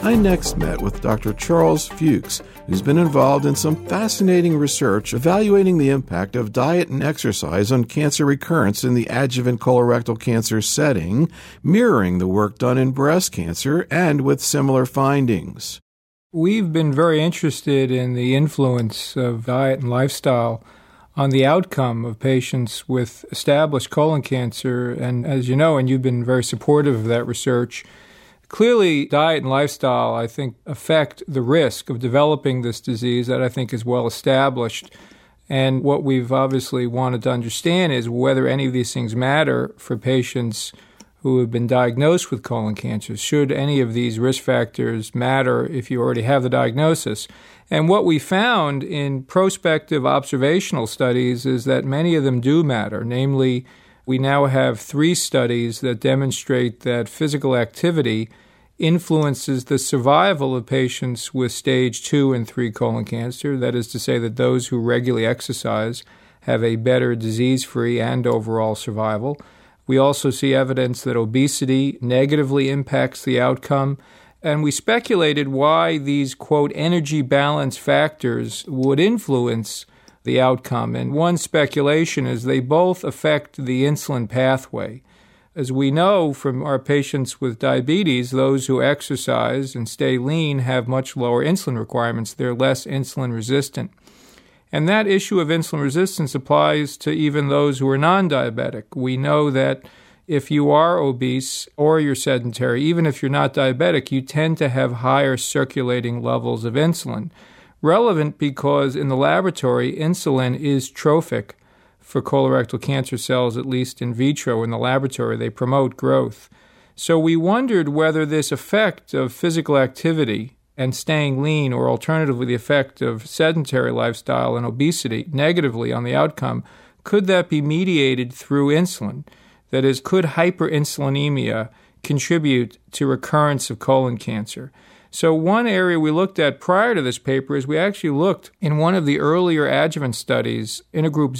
I next met with Dr. Charles Fuchs, who's been involved in some fascinating research evaluating the impact of diet and exercise on cancer recurrence in the adjuvant colorectal cancer setting, mirroring the work done in breast cancer and with similar findings. We've been very interested in the influence of diet and lifestyle on the outcome of patients with established colon cancer. And as you know, and you've been very supportive of that research, clearly diet and lifestyle, I think, affect the risk of developing this disease that I think is well established. And what we've obviously wanted to understand is whether any of these things matter for patients who have been diagnosed with colon cancer. Should any of these risk factors matter if you already have the diagnosis? And what we found in prospective observational studies is that many of them do matter. Namely, we now have 3 studies that demonstrate that physical activity influences the survival of patients with stage 2 and 3 colon cancer. That is to say that those who regularly exercise have a better disease-free and overall survival. We also see evidence that obesity negatively impacts the outcome. And we speculated why these, quote, energy balance factors would influence the outcome. And one speculation is they both affect the insulin pathway. As we know from our patients with diabetes, those who exercise and stay lean have much lower insulin requirements. They're less insulin resistant. And that issue of insulin resistance applies to even those who are non-diabetic. We know that if you are obese or you're sedentary, even if you're not diabetic, you tend to have higher circulating levels of insulin. Relevant because in the laboratory, insulin is trophic for colorectal cancer cells, at least in vitro in the laboratory. They promote growth. So we wondered whether this effect of physical activity and staying lean, or alternatively the effect of sedentary lifestyle and obesity negatively on the outcome, could that be mediated through insulin? That is, could hyperinsulinemia contribute to recurrence of colon cancer? So one area we looked at prior to this paper is we actually looked in one of the earlier adjuvant studies, Intergroup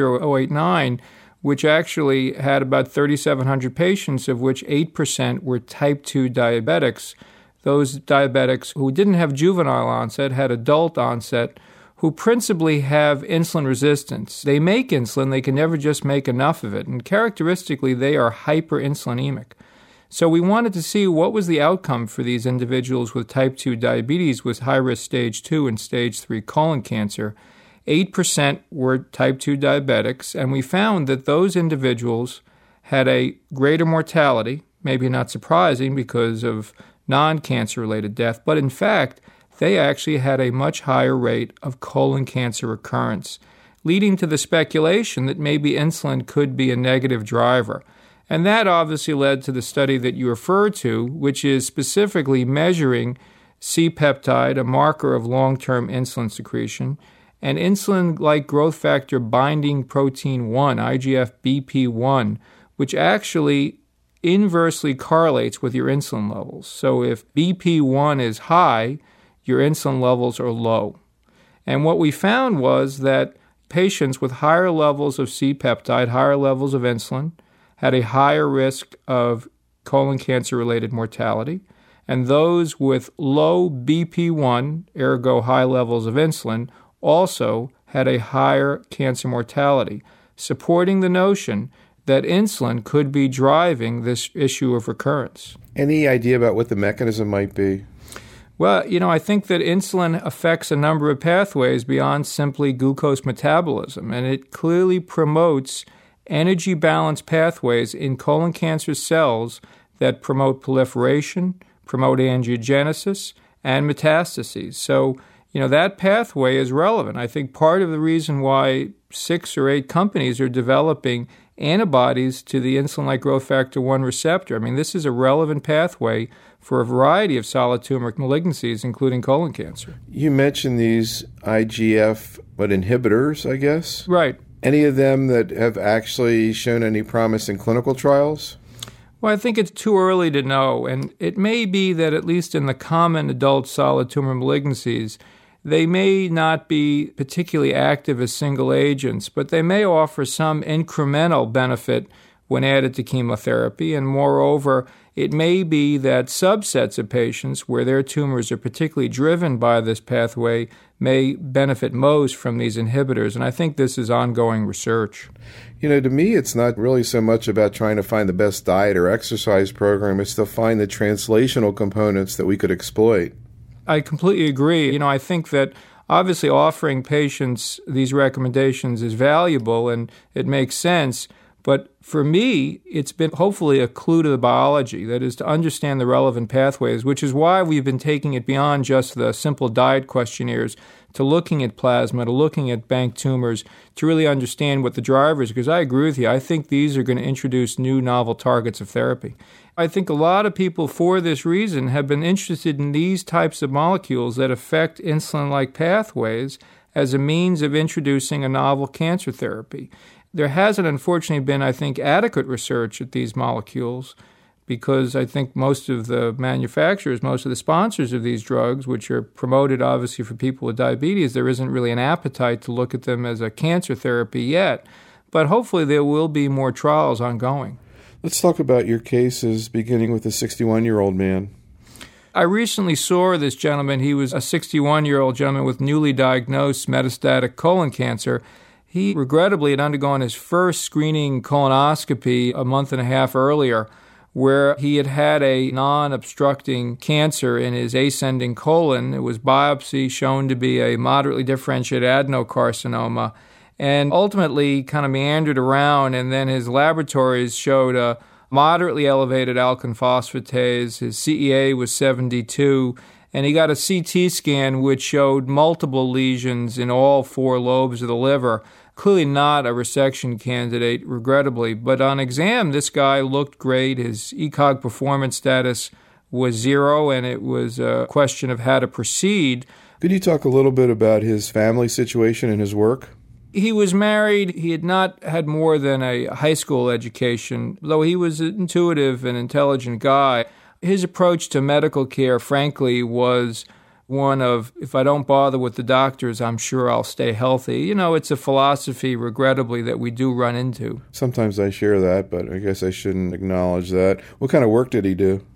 00089, which actually had about 3,700 patients, of which 8% were type 2 diabetics. Those diabetics who didn't have juvenile onset had adult onset, who principally have insulin resistance. They make insulin, they can never just make enough of it, and characteristically they are hyperinsulinemic. So we wanted to see what was the outcome for these individuals with type 2 diabetes with high-risk stage 2 and stage 3 colon cancer. 8% were type 2 diabetics, and we found that those individuals had a greater mortality, maybe not surprising because of non-cancer-related death, but in fact, they actually had a much higher rate of colon cancer recurrence, leading to the speculation that maybe insulin could be a negative driver. And that obviously led to the study that you referred to, which is specifically measuring C-peptide, a marker of long-term insulin secretion, and insulin-like growth factor binding protein 1, IGF-BP1, which actually inversely correlates with your insulin levels. So if BP1 is high, your insulin levels are low. And what we found was that patients with higher levels of C-peptide, higher levels of insulin, had a higher risk of colon cancer-related mortality, and those with low BP1, ergo high levels of insulin, also had a higher cancer mortality, supporting the notion that insulin could be driving this issue of recurrence. Any idea about what the mechanism might be? Well, I think that insulin affects a number of pathways beyond simply glucose metabolism, and it clearly promotes energy balance pathways in colon cancer cells that promote proliferation, promote angiogenesis, and metastases. So, that pathway is relevant. I think part of the reason why 6 or 8 companies are developing antibodies to the insulin-like growth factor 1 receptor. I mean, this is a relevant pathway for a variety of solid tumor malignancies, including colon cancer. You mentioned these IGF inhibitors, I guess? Right. Any of them that have actually shown any promise in clinical trials? Well, I think it's too early to know, and it may be that at least in the common adult solid tumor malignancies, they may not be particularly active as single agents, but they may offer some incremental benefit when added to chemotherapy. And moreover, It may be that subsets of patients where their tumors are particularly driven by this pathway may benefit most from these inhibitors, and I think this is ongoing research. To me, it's not really so much about trying to find the best diet or exercise program. It's to find the translational components that we could exploit. I completely agree. I think that obviously offering patients these recommendations is valuable and it makes sense. But for me, it's been hopefully a clue to the biology, that is to understand the relevant pathways, which is why we've been taking it beyond just the simple diet questionnaires to looking at plasma, to looking at bank tumors, to really understand what the drivers, because I agree with you, I think these are going to introduce new novel targets of therapy. I think a lot of people for this reason have been interested in these types of molecules that affect insulin-like pathways as a means of introducing a novel cancer therapy. There hasn't, unfortunately, been, I think, adequate research at these molecules because I think most of the manufacturers, most of the sponsors of these drugs, which are promoted obviously for people with diabetes, there isn't really an appetite to look at them as a cancer therapy yet. But hopefully there will be more trials ongoing. Let's talk about your cases, beginning with the 61-year-old man. I recently saw this gentleman. He was a 61-year-old gentleman with newly diagnosed metastatic colon cancer. He regrettably had undergone his first screening colonoscopy a month and a half earlier, where he had had a non-obstructing cancer in his ascending colon. It was biopsy shown to be a moderately differentiated adenocarcinoma, and ultimately kind of meandered around, and then his laboratories showed a moderately elevated alkaline phosphatase. His CEA was 72, and he got a CT scan which showed multiple lesions in all 4 lobes of the liver. Clearly not a resection candidate, regrettably. But on exam, this guy looked great. His ECOG performance status was 0, and it was a question of how to proceed. Could you talk a little bit about his family situation and his work? He was married. He had not had more than a high school education, though he was an intuitive and intelligent guy. His approach to medical care, frankly, was one of, if I don't bother with the doctors, I'm sure I'll stay healthy. It's a philosophy, regrettably, that we do run into. Sometimes I share that, but I guess I shouldn't acknowledge that. What kind of work did he do?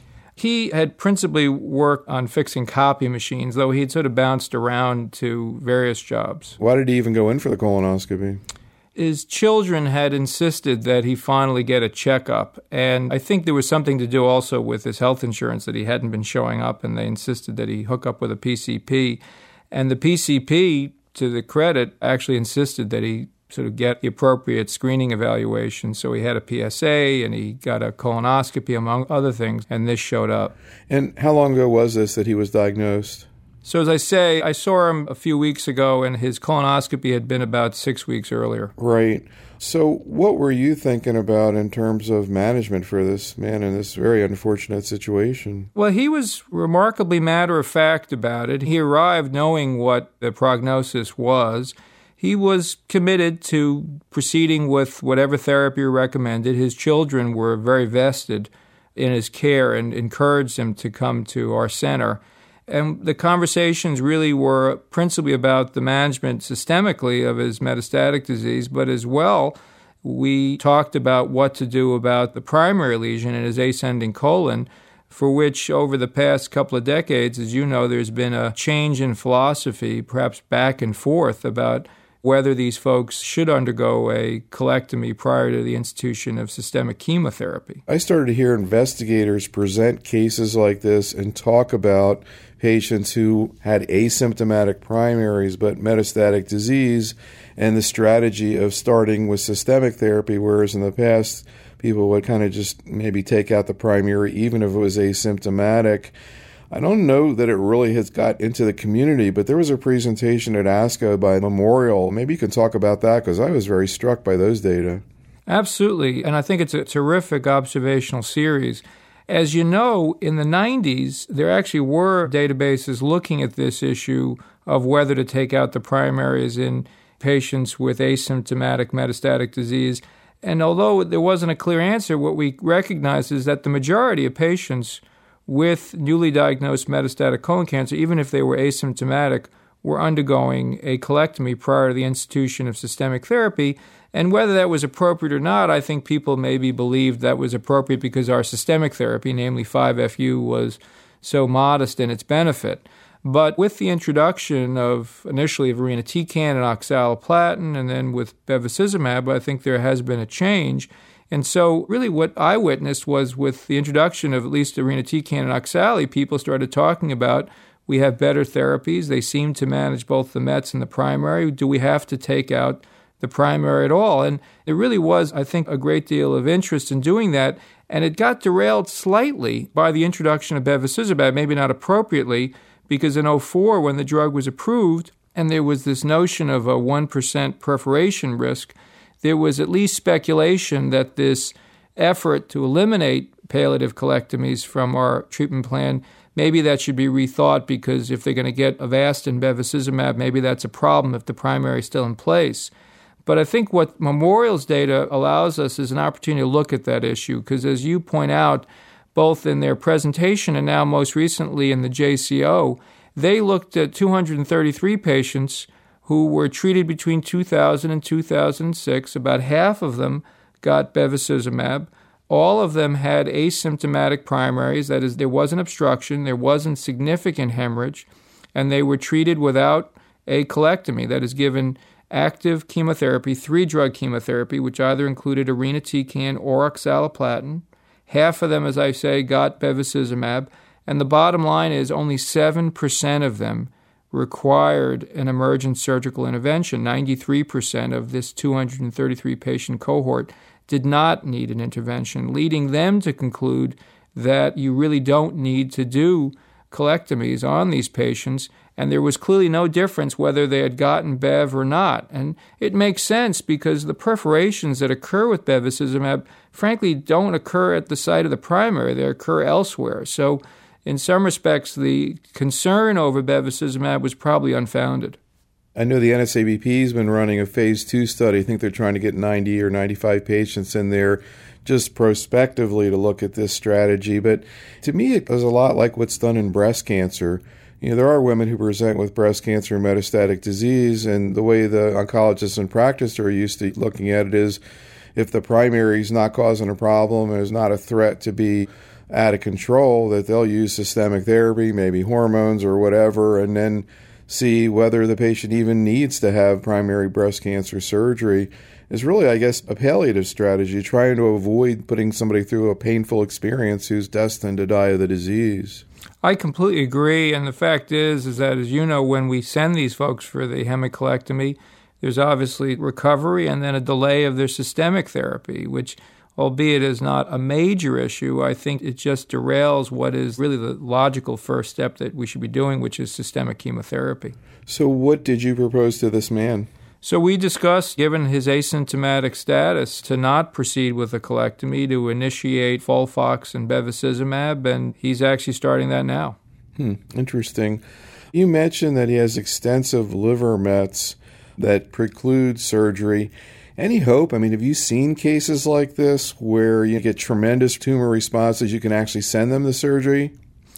He had principally worked on fixing copy machines, though he'd sort of bounced around to various jobs. Why did he even go in for the colonoscopy? His children had insisted that he finally get a checkup, and I think there was something to do also with his health insurance that he hadn't been showing up, and they insisted that he hook up with a PCP. And the PCP, to the credit, actually insisted that he sort of get the appropriate screening evaluation. So he had a PSA, and he got a colonoscopy, among other things, and this showed up. And how long ago was this that he was diagnosed? So as I say, I saw him a few weeks ago, and his colonoscopy had been about 6 weeks earlier. Right. So what were you thinking about in terms of management for this man in this very unfortunate situation? Well, he was remarkably matter-of-fact about it. He arrived knowing what the prognosis was. He was committed to proceeding with whatever therapy recommended. His children were very vested in his care and encouraged him to come to our center. And the conversations really were principally about the management systemically of his metastatic disease, but as well, we talked about what to do about the primary lesion in his ascending colon, for which over the past couple of decades, as you know, there's been a change in philosophy, perhaps back and forth, about whether these folks should undergo a colectomy prior to the institution of systemic chemotherapy. I started to hear investigators present cases like this and talk about patients who had asymptomatic primaries but metastatic disease and the strategy of starting with systemic therapy, whereas in the past people would kind of just maybe take out the primary even if it was asymptomatic. I don't know that it really has got into the community, but there was a presentation at ASCO by Memorial. Maybe you can talk about that because I was very struck by those data. Absolutely, and I think it's a terrific observational series. As you know, in the 90s, there actually were databases looking at this issue of whether to take out the primaries in patients with asymptomatic metastatic disease. And although there wasn't a clear answer, what we recognized is that the majority of patients with newly diagnosed metastatic colon cancer, even if they were asymptomatic, were undergoing a colectomy prior to the institution of systemic therapy. And whether that was appropriate or not, I think people maybe believed that was appropriate because our systemic therapy, namely 5-FU, was so modest in its benefit. But with the introduction of initially of irinotecan and oxaliplatin and then with bevacizumab, I think there has been a change. And so really what I witnessed was with the introduction of at least irinotecan and oxali, people started talking about we have better therapies. They seem to manage both the METs and the primary. Do we have to take out the primary at all? And there really was, I think, a great deal of interest in doing that. And it got derailed slightly by the introduction of bevacizumab, maybe not appropriately, because in 2004, when the drug was approved and there was this notion of a 1% perforation risk, there was at least speculation that this effort to eliminate palliative colectomies from our treatment plan, maybe that should be rethought because if they're going to get Avastin, bevacizumab, maybe that's a problem if the primary is still in place. But I think what Memorial's data allows us is an opportunity to look at that issue because as you point out, both in their presentation and now most recently in the JCO, they looked at 233 patients who were treated between 2000 and 2006. About half of them got bevacizumab. All of them had asymptomatic primaries, that is, there wasn't obstruction, there wasn't significant hemorrhage, and they were treated without a colectomy, that is, given active chemotherapy, 3-drug chemotherapy, which either included irinotecan or oxaliplatin. Half of them, as I say, got bevacizumab, and the bottom line is only 7% of them required an emergent surgical intervention. 93% of this 233-patient cohort did not need an intervention, leading them to conclude that you really don't need to do colectomies on these patients, and there was clearly no difference whether they had gotten Bev or not. And it makes sense because the perforations that occur with bevacizumab, frankly, don't occur at the site of the primary. They occur elsewhere. So in some respects, the concern over bevacizumab was probably unfounded. I know the NSABP has been running a phase 2 study. I think they're trying to get 90 or 95 patients in there just prospectively to look at this strategy. But to me, it was a lot like what's done in breast cancer. You know, there are women who present with breast cancer and metastatic disease, and the way the oncologists in practice are used to looking at it is if the primary is not causing a problem and is not a threat to be out of control, that they'll use systemic therapy, maybe hormones or whatever, and then see whether the patient even needs to have primary breast cancer surgery. Is really, I guess, a palliative strategy, trying to avoid putting somebody through a painful experience who's destined to die of the disease. I completely agree, and the fact is that, as you know, when we send these folks for the hemicolectomy, there's obviously recovery and then a delay of their systemic therapy, which, albeit is not a major issue, I think it just derails what is really the logical first step that we should be doing, which is systemic chemotherapy. So what did you propose to this man? So we discussed, given his asymptomatic status, to not proceed with a colectomy, to initiate Folfox and bevacizumab, and he's actually starting that now. Interesting. You mentioned that he has extensive liver mets that preclude surgery. Any hope? I mean, have you seen cases like this where you get tremendous tumor responses, you can actually send them to surgery?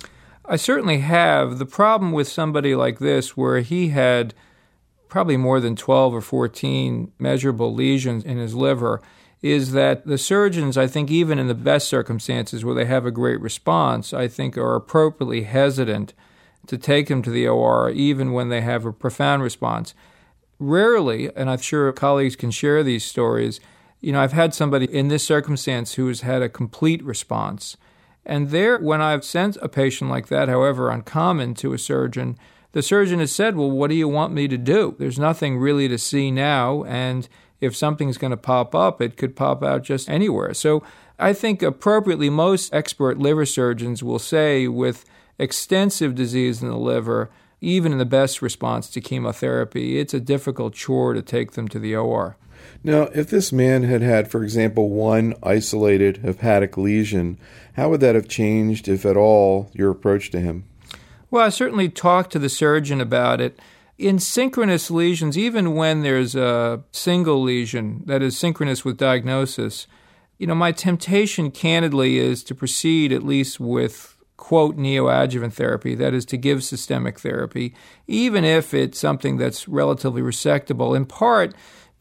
I certainly have. The problem with somebody like this, where he had probably more than 12 or 14 measurable lesions in his liver, is that the surgeons, I think even in the best circumstances where they have a great response, I think are appropriately hesitant to take him to the OR even when they have a profound response. Rarely, and I'm sure colleagues can share these stories, I've had somebody in this circumstance who has had a complete response. And there, when I've sent a patient like that, however uncommon, to a surgeon, the surgeon has said, well, what do you want me to do? There's nothing really to see now, and if something's going to pop up, it could pop out just anywhere. So I think appropriately most expert liver surgeons will say with extensive disease in the liver, even in the best response to chemotherapy, it's a difficult chore to take them to the OR. Now, if this man had had, for example, one isolated hepatic lesion, how would that have changed, if at all, your approach to him? Well, I certainly talked to the surgeon about it. In synchronous lesions, even when there's a single lesion that is synchronous with diagnosis, my temptation, candidly, is to proceed at least with, quote, neoadjuvant therapy, that is to give systemic therapy, even if it's something that's relatively resectable, in part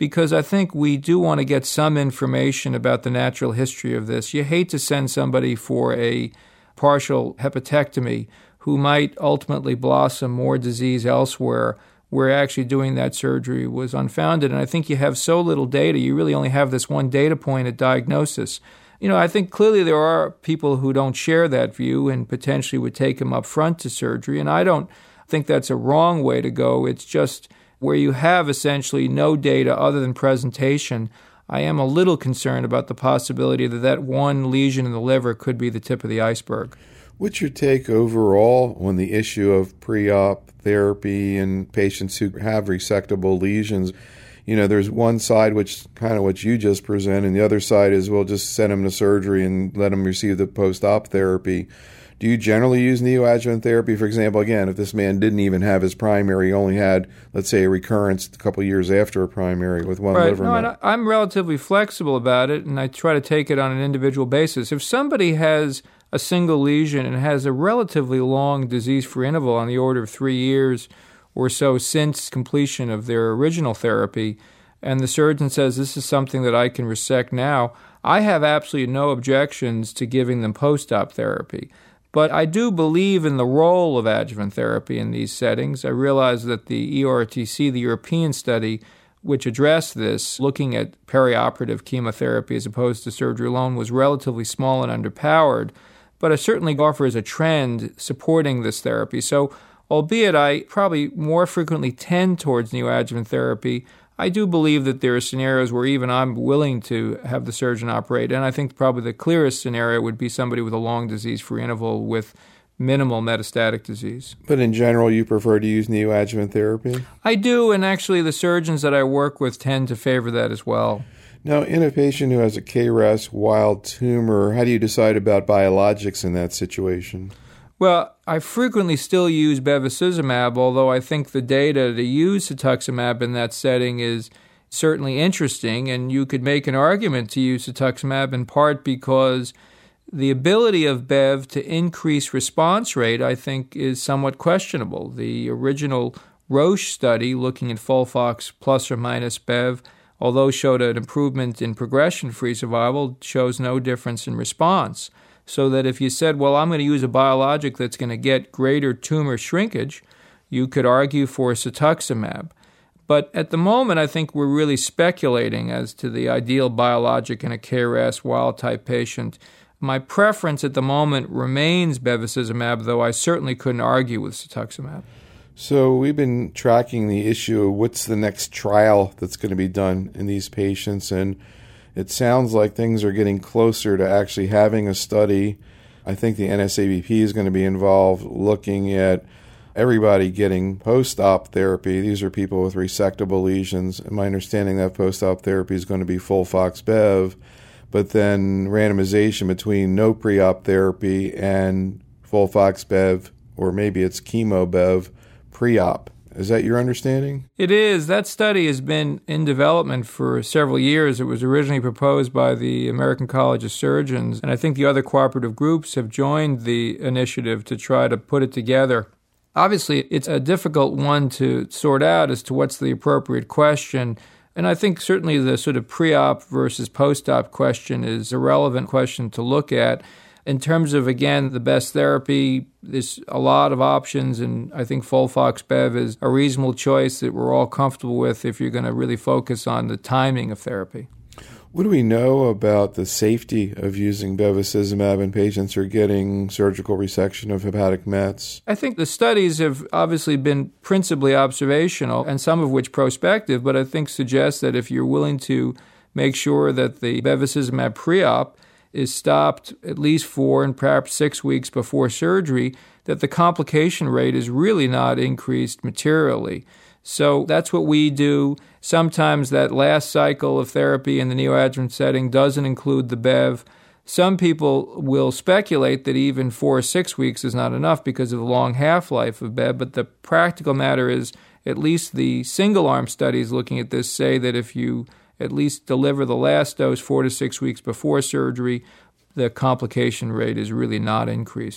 because I think we do want to get some information about the natural history of this. You hate to send somebody for a partial hepatectomy who might ultimately blossom more disease elsewhere, where actually doing that surgery was unfounded. And I think you have so little data, you really only have this one data point at diagnosis. I think clearly there are people who don't share that view and potentially would take him up front to surgery, and I don't think that's a wrong way to go. It's just where you have essentially no data other than presentation, I am a little concerned about the possibility that that one lesion in the liver could be the tip of the iceberg. What's your take overall on the issue of pre-op therapy in patients who have resectable lesions? There's one side, which kind of what you just presented, and the other side is we'll just send them to surgery and let them receive the post-op therapy. Do you generally use neoadjuvant therapy? For example, again, if this man didn't even have his primary, he only had, let's say, a recurrence a couple of years after a primary with one liver met. I'm relatively flexible about it, and I try to take it on an individual basis. If somebody has a single lesion and has a relatively long disease-free interval on the order of 3 years or so since completion of their original therapy, and the surgeon says this is something that I can resect now, I have absolutely no objections to giving them post-op therapy. But I do believe in the role of adjuvant therapy in these settings. I realize that the EORTC, the European study, which addressed this, looking at perioperative chemotherapy as opposed to surgery alone, was relatively small and underpowered, but it certainly offers a trend supporting this therapy. So, albeit I probably more frequently tend towards neoadjuvant therapy, I do believe that there are scenarios where even I'm willing to have the surgeon operate, and I think probably the clearest scenario would be somebody with a long disease-free interval with minimal metastatic disease. But in general, you prefer to use neoadjuvant therapy? I do, and actually the surgeons that I work with tend to favor that as well. Now, in a patient who has a KRAS wild tumor, how do you decide about biologics in that situation? Well, I frequently still use bevacizumab, although I think the data to use cetuximab in that setting is certainly interesting, and you could make an argument to use cetuximab in part because the ability of Bev to increase response rate, I think, is somewhat questionable. The original Roche study looking at FOLFOX plus or minus Bev, although showed an improvement in progression-free survival, shows no difference in response. So that if you said, well, I'm going to use a biologic that's going to get greater tumor shrinkage, you could argue for cetuximab. But at the moment, I think we're really speculating as to the ideal biologic in a KRAS wild-type patient. My preference at the moment remains bevacizumab, though I certainly couldn't argue with cetuximab. So we've been tracking the issue of what's the next trial that's going to be done in these patients, and it sounds like things are getting closer to actually having a study. I think the NSABP is going to be involved looking at everybody getting post-op therapy. These are people with resectable lesions. And my understanding that post-op therapy is going to be FOLFOX-Bev, but then randomization between no pre-op therapy and FOLFOX-Bev, or maybe it's chemo-Bev pre-op. Is that your understanding? It is. That study has been in development for several years. It was originally proposed by the American College of Surgeons, and I think the other cooperative groups have joined the initiative to try to put it together. Obviously, it's a difficult one to sort out as to what's the appropriate question, and I think certainly the sort of pre-op versus post-op question is a relevant question to look at. In terms of, again, the best therapy, there's a lot of options, and I think FOLFOX-Bev is a reasonable choice that we're all comfortable with if you're going to really focus on the timing of therapy. What do we know about the safety of using bevacizumab in patients who are getting surgical resection of hepatic mets? I think the studies have obviously been principally observational, and some of which prospective, but I think suggest that if you're willing to make sure that the bevacizumab pre-op is stopped at least 4 and perhaps 6 weeks before surgery, that the complication rate is really not increased materially. So that's what we do. Sometimes that last cycle of therapy in the neoadjuvant setting doesn't include the Bev. Some people will speculate that even 4 or 6 weeks is not enough because of the long half-life of Bev, but the practical matter is at least the single-arm studies looking at this say that if you at least deliver the last dose 4 to 6 weeks before surgery, the complication rate is really not increased.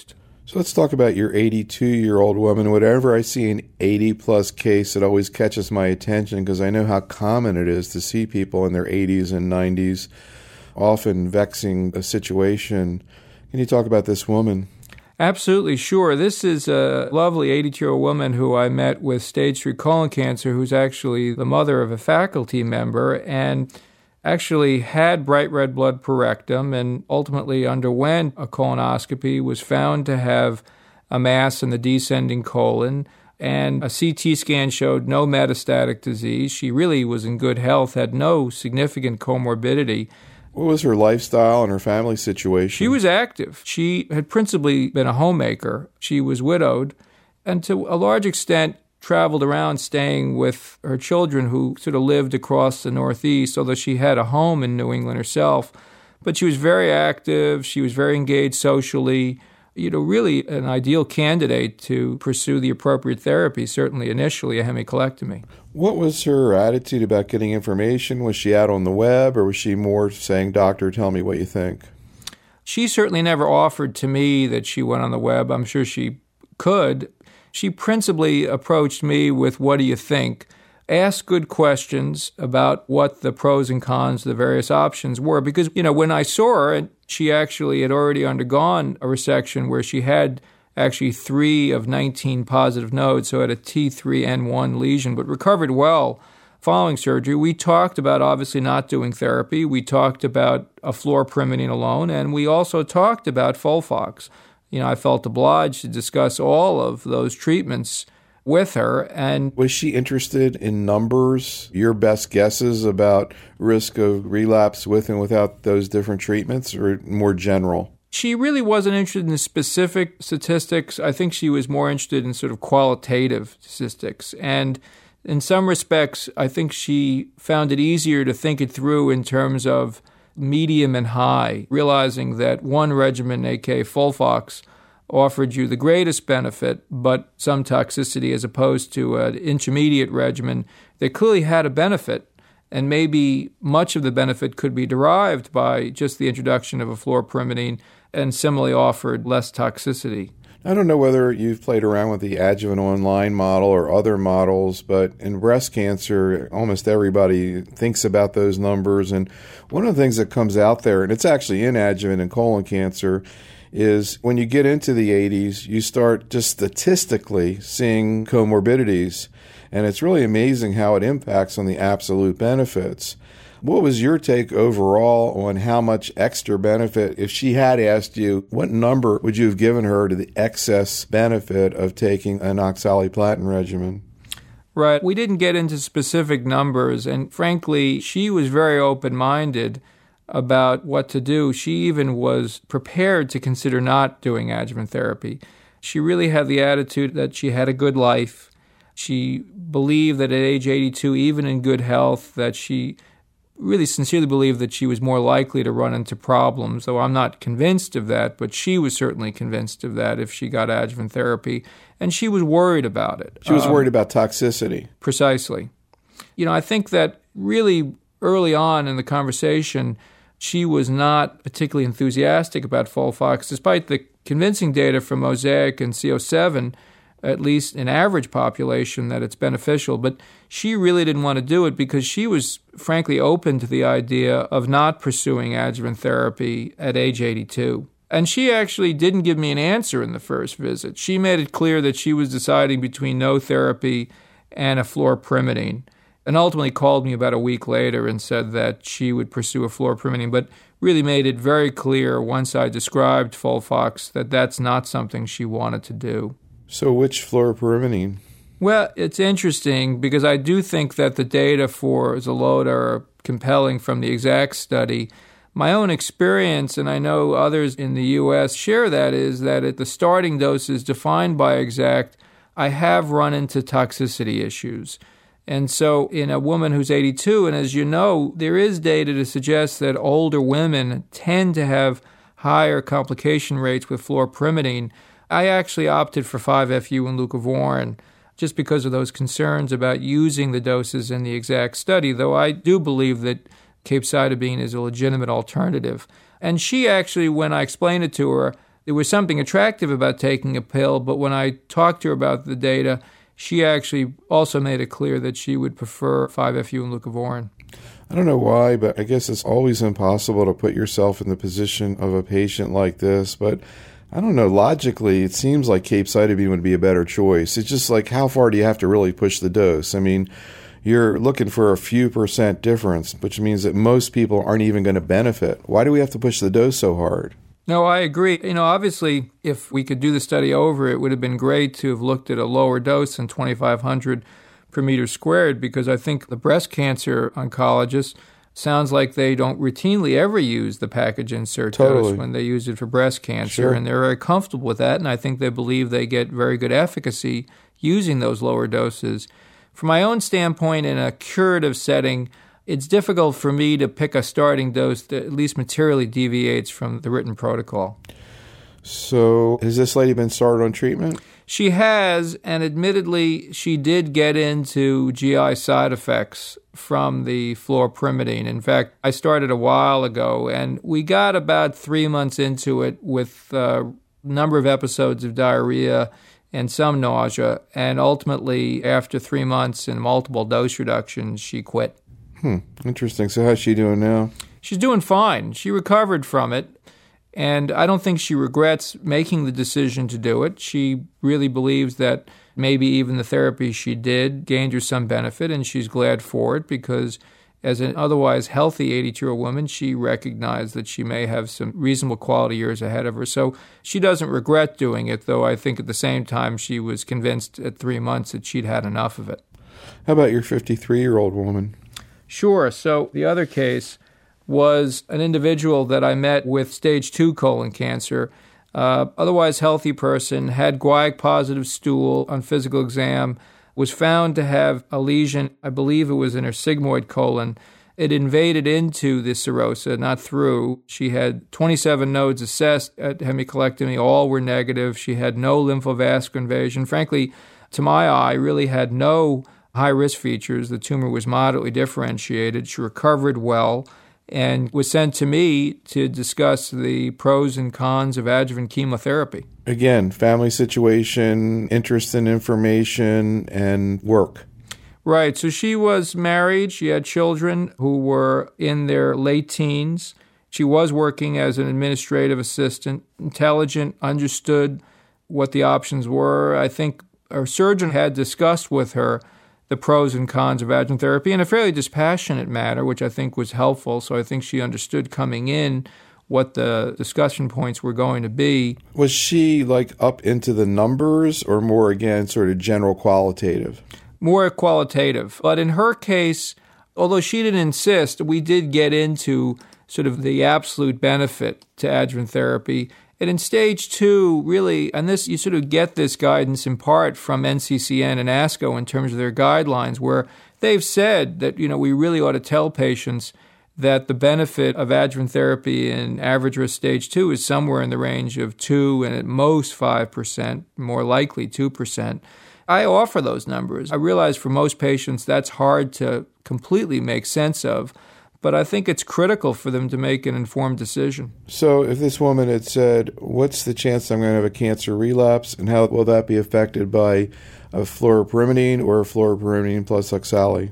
So let's talk about your 82-year-old woman. Whenever I see an 80-plus case, it always catches my attention because I know how common it is to see people in their 80s and 90s, often vexing a situation. Can you talk about this woman? Absolutely, sure. This is a lovely 82-year-old woman who I met with stage 3 colon cancer, who's actually the mother of a faculty member and actually had bright red blood per rectum and ultimately underwent a colonoscopy, was found to have a mass in the descending colon, and a CT scan showed no metastatic disease. She really was in good health, had no significant comorbidity. What was her lifestyle and her family situation? She was active. She had principally been a homemaker. She was widowed and to a large extent traveled around staying with her children who sort of lived across the Northeast, although she had a home in New England herself. But she was very active. She was very engaged socially. Really an ideal candidate to pursue the appropriate therapy, certainly initially a hemicolectomy. What was her attitude about getting information? Was she out on the web, or was she more saying, "Doctor, tell me what you think"? She certainly never offered to me that she went on the web. I'm sure she could. She principally approached me with, "What do you think?" Asked good questions about what the pros and cons of the various options were. Because, when I saw her, she actually had already undergone a resection where she had actually 3 of 19 positive nodes, so had a T3N1 lesion, but recovered well following surgery. We talked about obviously not doing therapy. We talked about a fluoropyrimidine alone, and we also talked about Folfox. I felt obliged to discuss all of those treatments with her. And was she interested in numbers, your best guesses about risk of relapse with and without those different treatments, or more general? She really wasn't interested in the specific statistics. I think she was more interested in sort of qualitative statistics. And in some respects, I think she found it easier to think it through in terms of medium and high, realizing that one regimen, aka Folfox, offered you the greatest benefit, but some toxicity, as opposed to an intermediate regimen that clearly had a benefit, and maybe much of the benefit could be derived by just the introduction of a fluoropyrimidine, and similarly offered less toxicity. I don't know whether you've played around with the adjuvant online model or other models, but in breast cancer, almost everybody thinks about those numbers. And one of the things that comes out there, and it's actually in adjuvant and colon cancer, is when you get into the 80s, you start just statistically seeing comorbidities. And it's really amazing how it impacts on the absolute benefits. What was your take overall on how much extra benefit, if she had asked you, what number would you have given her to the excess benefit of taking an oxaliplatin regimen? Right. We didn't get into specific numbers, and frankly, she was very open-minded about what to do. She even was prepared to consider not doing adjuvant therapy. She really had the attitude that she had a good life. She believed that at age 82, even in good health, that she really sincerely believed that she was more likely to run into problems, though I'm not convinced of that, but she was certainly convinced of that if she got adjuvant therapy, and she was worried about it. She was worried about toxicity. Precisely. I think that really early on in the conversation, she was not particularly enthusiastic about Folfox, despite the convincing data from Mosaic and CO7, at least in average population, that it's beneficial. But she really didn't want to do it because she was, frankly, open to the idea of not pursuing adjuvant therapy at age 82. And she actually didn't give me an answer in the first visit. She made it clear that she was deciding between no therapy and a fluoropyrimidine, and ultimately called me about a week later and said that she would pursue a fluoropyrimidine, but really made it very clear once I described Folfox that that's not something she wanted to do. So which fluoropyrimidine? Well, it's interesting because I do think that the data for Xeloda are compelling from the EXACT study. My own experience, and I know others in the U.S. share that, is that at the starting doses defined by EXACT, I have run into toxicity issues. And so in a woman who's 82, and as you know, there is data to suggest that older women tend to have higher complication rates with fluoropyrimidine. I actually opted for 5-FU and leucovorin just because of those concerns about using the doses in the EXACT study, though I do believe that capecitabine is a legitimate alternative. And she actually, when I explained it to her, there was something attractive about taking a pill, but when I talked to her about the data, she actually also made it clear that she would prefer 5-FU and leucovorin. I don't know why, but I guess it's always impossible to put yourself in the position of a patient like this, but I don't know, logically, it seems like capecitabine would be a better choice. It's just like, how far do you have to really push the dose? I mean, you're looking for a few % difference, which means that most people aren't even going to benefit. Why do we have to push the dose so hard? No, I agree. Obviously, if we could do the study over, it would have been great to have looked at a lower dose than 2,500 per meter squared, because I think the breast cancer oncologists sounds like they don't routinely ever use the package insert dose when they use it for breast cancer, and they're very comfortable with that, and I think they believe they get very good efficacy using those lower doses. From my own standpoint, in a curative setting, it's difficult for me to pick a starting dose that at least materially deviates from the written protocol. So has this lady been started on treatment? She has, and admittedly, she did get into GI side effects from the fluoropyrimidine. In fact, I started a while ago, and we got about 3 months into it with a number of episodes of diarrhea and some nausea, and ultimately, after 3 months and multiple dose reductions, she quit. Interesting. So how's she doing now? She's doing fine. She recovered from it, and I don't think she regrets making the decision to do it. She really believes that maybe even the therapy she did gained her some benefit, and she's glad for it because as an otherwise healthy 82-year-old woman, she recognized that she may have some reasonable quality years ahead of her. So she doesn't regret doing it, though I think at the same time she was convinced at 3 months that she'd had enough of it. How about your 53-year-old woman? Sure. So the other case was an individual that I met with stage 2 colon cancer, otherwise healthy person, had guaiac-positive stool on physical exam, was found to have a lesion, I believe it was in her sigmoid colon. It invaded into the serosa, not through. She had 27 nodes assessed at hemicolectomy. All were negative. She had no lymphovascular invasion. Frankly, to my eye, really had no high-risk features. The tumor was moderately differentiated. She recovered well and was sent to me to discuss the pros and cons of adjuvant chemotherapy. Again, family situation, interest in information, and work. Right. So she was married. She had children who were in their late teens. She was working as an administrative assistant, intelligent, understood what the options were. I think her surgeon had discussed with her the pros and cons of adjuvant therapy in a fairly dispassionate manner, which I think was helpful. So I think she understood coming in what the discussion points were going to be. Was she up into the numbers or more, again, sort of general qualitative? More qualitative. But in her case, although she didn't insist, we did get into sort of the absolute benefit to adjuvant therapy. And in stage 2, really, and this you sort of get this guidance in part from NCCN and ASCO in terms of their guidelines, where they've said that, we really ought to tell patients that the benefit of adjuvant therapy in average risk stage 2 is somewhere in the range of 2 and at most 5%, more likely 2%. I offer those numbers. I realize for most patients that's hard to completely make sense of, but I think it's critical for them to make an informed decision. So if this woman had said, what's the chance I'm going to have a cancer relapse, and how will that be affected by a fluoropyrimidine or a fluoropyrimidine plus oxali?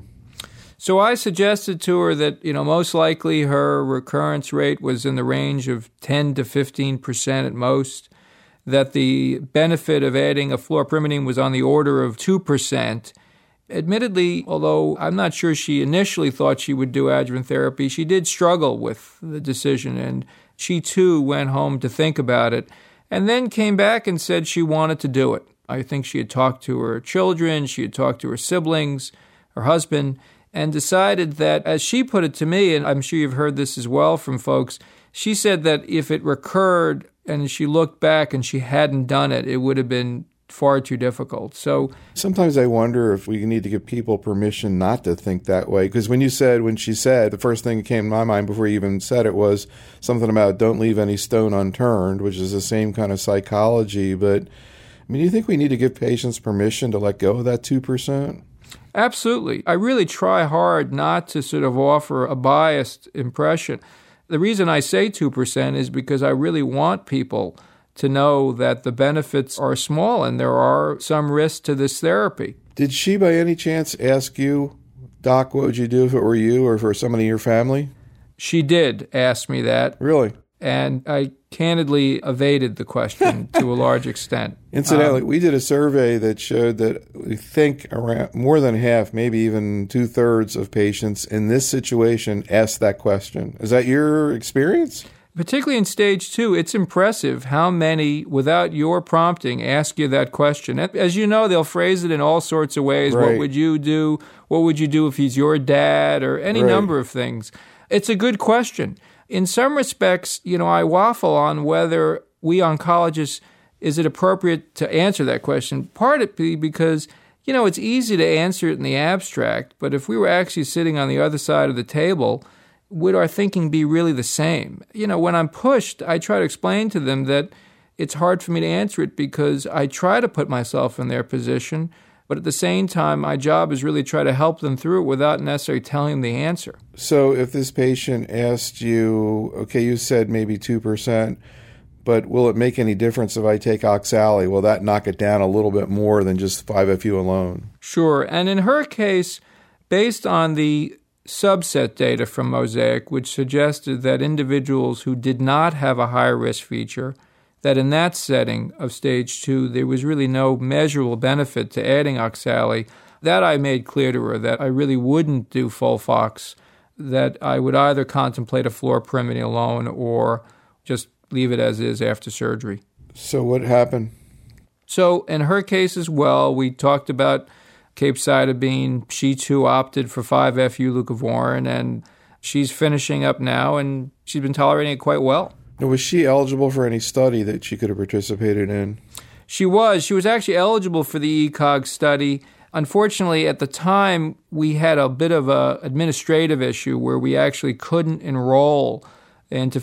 So I suggested to her that, most likely her recurrence rate was in the range of 10 to 15% at most, that the benefit of adding a fluoropyrimidine was on the order of 2%. Admittedly, although I'm not sure she initially thought she would do adjuvant therapy, she did struggle with the decision, and she too went home to think about it, and then came back and said she wanted to do it. I think she had talked to her children, she had talked to her siblings, her husband, and decided that, as she put it to me, and I'm sure you've heard this as well from folks, she said that if it recurred and she looked back and she hadn't done it, it would have been far too difficult. So sometimes I wonder if we need to give people permission not to think that way. Because when she said, the first thing that came to my mind before you even said it was something about don't leave any stone unturned, which is the same kind of psychology. But, do you think we need to give patients permission to let go of that 2%? Absolutely. I really try hard not to sort of offer a biased impression. The reason I say 2% is because I really want people to know that the benefits are small and there are some risks to this therapy. Did she by any chance ask you, Doc, what would you do if it were you or for somebody in your family? She did ask me that. Really? And I candidly evaded the question to a large extent. Incidentally, we did a survey that showed that we think around more than half, maybe even 2/3 of patients in this situation ask that question. Is that your experience? Particularly in stage 2, it's impressive how many, without your prompting, ask you that question. As you know, they'll phrase it in all sorts of ways. Right. What would you do? What would you do if he's your dad? Or any number of things. It's a good question. In some respects, I waffle on whether we oncologists, is it appropriate to answer that question? Partly because, it's easy to answer it in the abstract, but if we were actually sitting on the other side of the table, would our thinking be really the same? When I'm pushed, I try to explain to them that it's hard for me to answer it because I try to put myself in their position, but at the same time, my job is really try to help them through it without necessarily telling them the answer. So if this patient asked you, okay, you said maybe 2%, but will it make any difference if I take Oxali? Will that knock it down a little bit more than just 5-FU alone? Sure. And in her case, based on the subset data from Mosaic, which suggested that individuals who did not have a high risk feature, that in that setting of stage 2, there was really no measurable benefit to adding Oxali. That I made clear to her, that I really wouldn't do FOLFOX, that I would either contemplate a fluoropyrimidine alone or just leave it as is after surgery. So what happened? So in her case as well, we talked about capecitabine. She too opted for 5-FU leucovorin, and she's finishing up now, and she's been tolerating it quite well. Now, was she eligible for any study that she could have participated in? She was. She was actually eligible for the ECOG study. Unfortunately, at the time, we had a bit of an administrative issue where we actually couldn't enroll into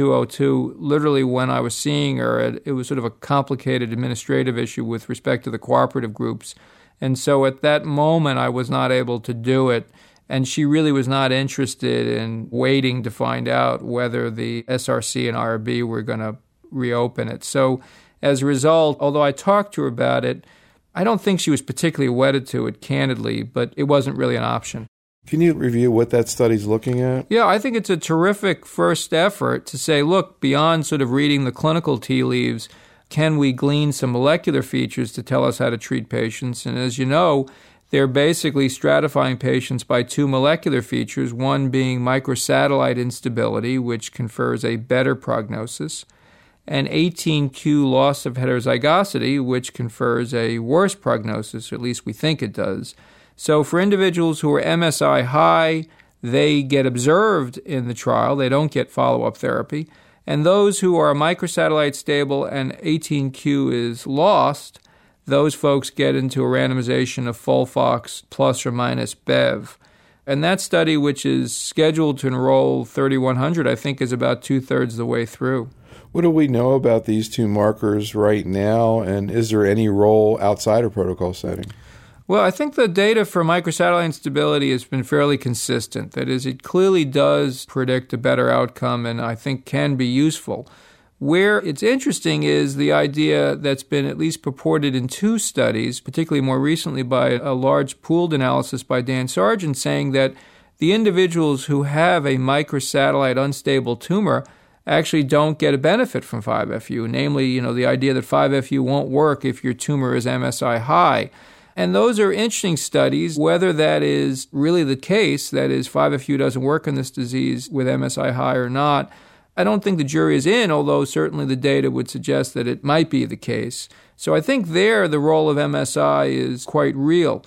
5202. Literally, when I was seeing her, it was sort of a complicated administrative issue with respect to the cooperative groups. And so at that moment, I was not able to do it. And she really was not interested in waiting to find out whether the SRC and IRB were going to reopen it. So as a result, although I talked to her about it, I don't think she was particularly wedded to it, candidly, but it wasn't really an option. Can you review what that study's looking at? Yeah, I think it's a terrific first effort to say, look, beyond sort of reading the clinical tea leaves, can we glean some molecular features to tell us how to treat patients? And as you know, they're basically stratifying patients by 2 molecular features, one being microsatellite instability, which confers a better prognosis, and 18q loss of heterozygosity, which confers a worse prognosis, or at least we think it does. So for individuals who are MSI high, they get observed in the trial. They don't get follow-up therapy. And those who are microsatellite stable and 18q is lost, those folks get into a randomization of FOLFOX plus or minus Bev. And that study, which is scheduled to enroll 3,100, I think is about 2/3 of the way through. What do we know about these 2 markers right now, and is there any role outside a protocol setting? Well, I think the data for microsatellite instability has been fairly consistent. That is, it clearly does predict a better outcome and I think can be useful. Where it's interesting is the idea that's been at least purported in 2 studies, particularly more recently by a large pooled analysis by Dan Sargent, saying that the individuals who have a microsatellite unstable tumor actually don't get a benefit from 5-FU, namely, the idea that 5-FU won't work if your tumor is MSI high. And those are interesting studies. Whether that is really the case, that is 5-FU doesn't work in this disease with MSI high or not, I don't think the jury is in, although certainly the data would suggest that it might be the case. So I think there the role of MSI is quite real.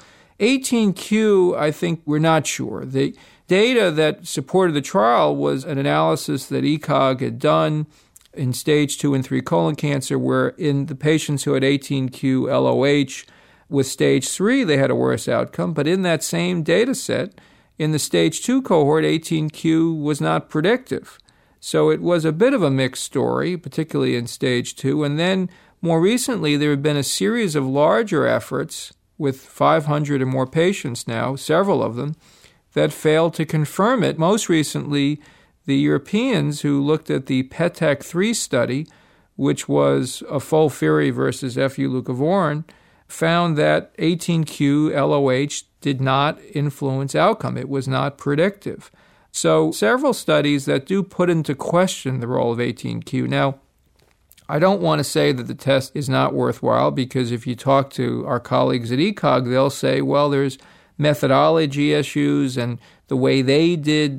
18q, I think we're not sure. The data that supported the trial was an analysis that ECOG had done in stage 2 and 3 colon cancer, where in the patients who had 18q LOH with stage 3, they had a worse outcome. But in that same data set, in the stage 2 cohort, 18q was not predictive. So it was a bit of a mixed story, particularly in stage 2. And then more recently, there have been a series of larger efforts with 500 or more patients now, several of them, that failed to confirm it. Most recently, the Europeans who looked at the PETAC-3 study, which was a FOLFIRI versus FU-leucovorin, found that 18Q-LOH did not influence outcome. It was not predictive. So several studies that do put into question the role of 18Q. Now, I don't want to say that the test is not worthwhile, because if you talk to our colleagues at ECOG, they'll say, well, there's methodology issues, and the way they did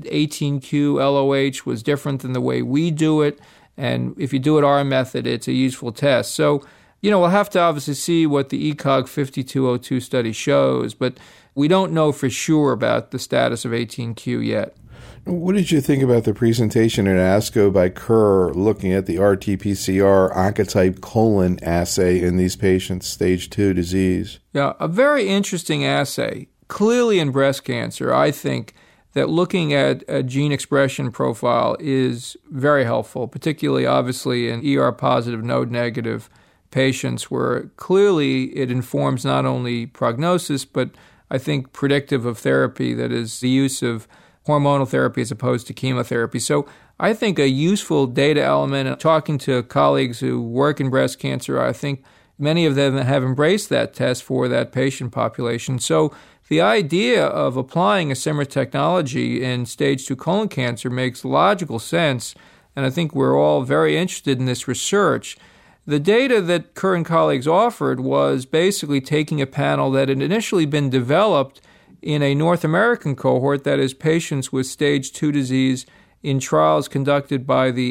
18Q-LOH was different than the way we do it. And if you do it our method, it's a useful test. So, we'll have to obviously see what the ECOG 5202 study shows, but we don't know for sure about the status of 18Q yet. What did you think about the presentation at ASCO by Kerr looking at the RT-PCR Oncotype colon assay in these patients, stage 2 disease? Yeah, a very interesting assay. Clearly in breast cancer, I think that looking at a gene expression profile is very helpful, particularly obviously in ER-positive, node-negative patients, where clearly it informs not only prognosis, but I think predictive of therapy, that is the use of hormonal therapy as opposed to chemotherapy. So I think a useful data element, and talking to colleagues who work in breast cancer, I think many of them have embraced that test for that patient population. So the idea of applying a similar technology in stage 2 colon cancer makes logical sense, and I think we're all very interested in this research. The data that Kerr and colleagues offered was basically taking a panel that had initially been developed in a North American cohort, that is patients with stage 2 disease, in trials conducted by the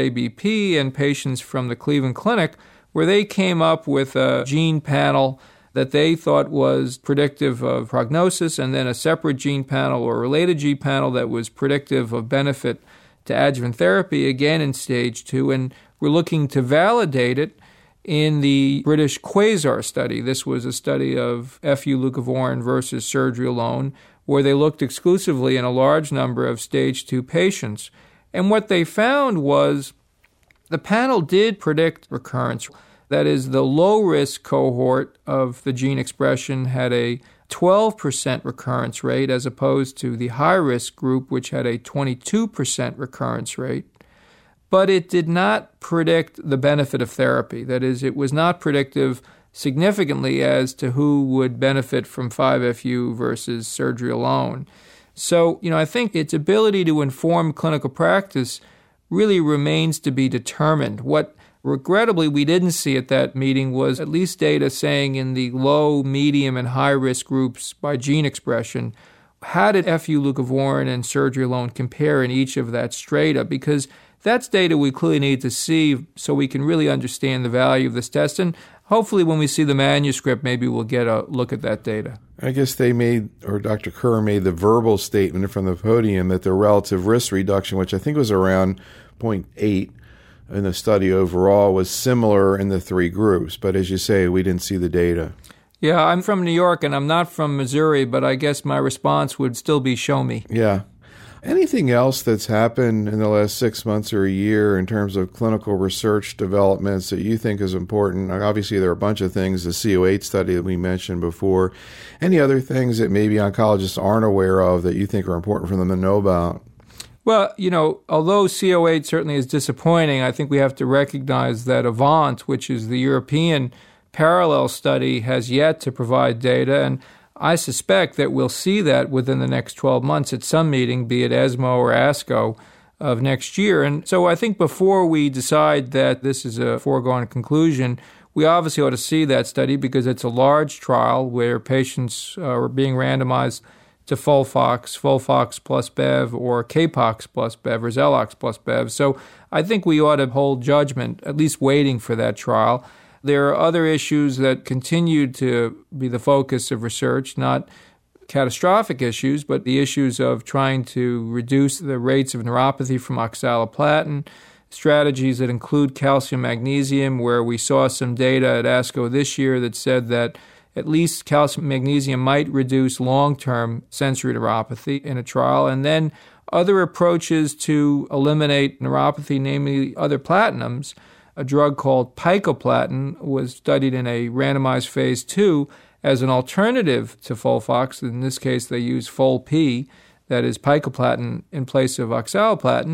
NSABP and patients from the Cleveland Clinic, where they came up with a gene panel that they thought was predictive of prognosis, and then a separate gene panel or related gene panel that was predictive of benefit to adjuvant therapy, again in stage 2, and we're looking to validate it in the British QUASAR study. This was a study of FU-leucovorin versus surgery alone, where they looked exclusively in a large number of stage 2 patients. And what they found was the panel did predict recurrence. That is, the low-risk cohort of the gene expression had a 12% recurrence rate, as opposed to the high-risk group, which had a 22% recurrence rate. But it did not predict the benefit of therapy. That is, it was not predictive significantly as to who would benefit from 5-FU versus surgery alone. So, I think its ability to inform clinical practice really remains to be determined. What regrettably we didn't see at that meeting was at least data saying in the low, medium, and high-risk groups by gene expression, how did FU-leucovorin and surgery alone compare in each of that strata? Because that's data we clearly need to see so we can really understand the value of this test. And hopefully when we see the manuscript, maybe we'll get a look at that data. I guess Dr. Kerr made the verbal statement from the podium that the relative risk reduction, which I think was around 0.8 in the study overall, was similar in the 3 groups. But as you say, we didn't see the data. Yeah, I'm from New York and I'm not from Missouri, but I guess my response would still be show me. Yeah. Anything else that's happened in the last 6 months or a year in terms of clinical research developments that you think is important? Obviously, there are a bunch of things, the CO8 study that we mentioned before. Any other things that maybe oncologists aren't aware of that you think are important for them to know about? Well, although CO8 certainly is disappointing, I think we have to recognize that AVANT, which is the European parallel study, has yet to provide data, and I suspect that we'll see that within the next 12 months at some meeting, be it ESMO or ASCO of next year. And so I think before we decide that this is a foregone conclusion, we obviously ought to see that study because it's a large trial where patients are being randomized to FOLFOX plus Bev, or CAPOX plus Bev, or XELOX plus Bev. So I think we ought to hold judgment, at least waiting for that trial. There are other issues that continue to be the focus of research, not catastrophic issues, but the issues of trying to reduce the rates of neuropathy from oxaliplatin, strategies that include calcium-magnesium, where we saw some data at ASCO this year that said that at least calcium-magnesium might reduce long-term sensory neuropathy in a trial, and then other approaches to eliminate neuropathy, namely other platinums. A drug called picoplatin was studied in a randomized phase 2 as an alternative to FOLFOX. In this case, they use FOLP, that is picoplatin, in place of oxaliplatin.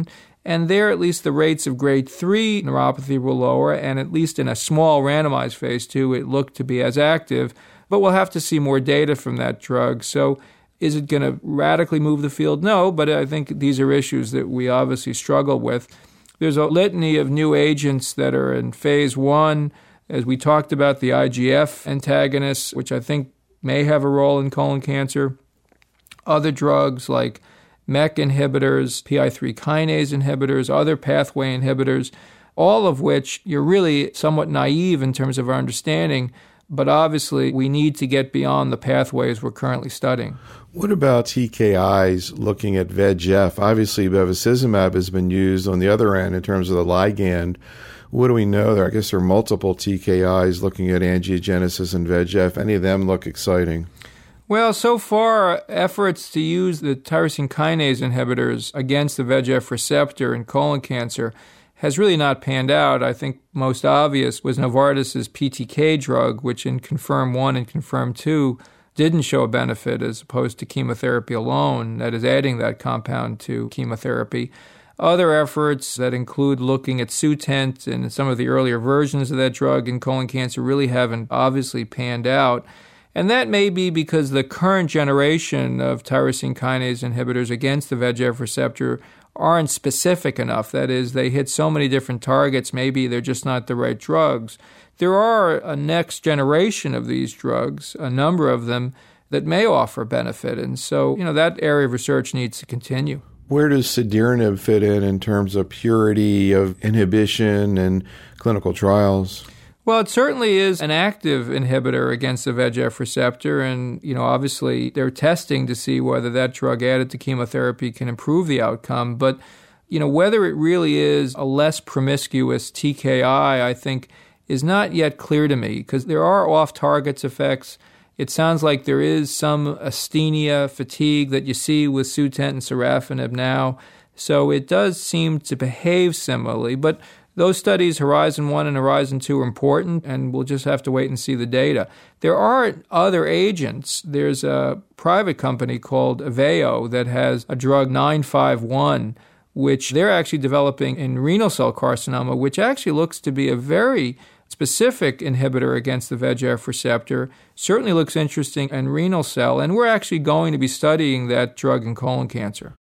And there, at least the rates of grade 3 neuropathy were lower, and at least in a small randomized phase 2, it looked to be as active. But we'll have to see more data from that drug. So is it going to radically move the field? No, but I think these are issues that we obviously struggle with. There's a litany of new agents that are in phase 1. As we talked about, the IGF antagonists, which I think may have a role in colon cancer. Other drugs like MEK inhibitors, PI3 kinase inhibitors, other pathway inhibitors, all of which you're really somewhat naive in terms of our understanding, but obviously we need to get beyond the pathways we're currently studying. What about TKIs looking at VEGF? Obviously, bevacizumab has been used on the other end in terms of the ligand. What do we know there? I guess there are multiple TKIs looking at angiogenesis and VEGF. Any of them look exciting? Well, so far, efforts to use the tyrosine kinase inhibitors against the VEGF receptor in colon cancer has really not panned out. I think most obvious was Novartis' PTK drug, which in CONFIRM-1 and CONFIRM-2 didn't show a benefit as opposed to chemotherapy alone, that is adding that compound to chemotherapy. Other efforts that include looking at Sutent and some of the earlier versions of that drug in colon cancer really haven't obviously panned out. And that may be because the current generation of tyrosine kinase inhibitors against the VEGF receptor aren't specific enough. That is, they hit so many different targets, maybe they're just not the right drugs. There are a next generation of these drugs, a number of them, that may offer benefit. And so, that area of research needs to continue. Where does cediranib fit in terms of purity of inhibition and clinical trials? Well, it certainly is an active inhibitor against the VEGF receptor, and obviously they're testing to see whether that drug added to chemotherapy can improve the outcome. But whether it really is a less promiscuous TKI, I think, is not yet clear to me, because there are off-targets effects. It sounds like there is some asthenia, fatigue that you see with Sutent and sorafenib now, so it does seem to behave similarly. But those studies, Horizon 1 and Horizon 2, are important, and we'll just have to wait and see the data. There are other agents. There's a private company called Aveo that has a drug 951, which they're actually developing in renal cell carcinoma, which actually looks to be a very specific inhibitor against the VEGF receptor. Certainly looks interesting in renal cell, and we're actually going to be studying that drug in colon cancer.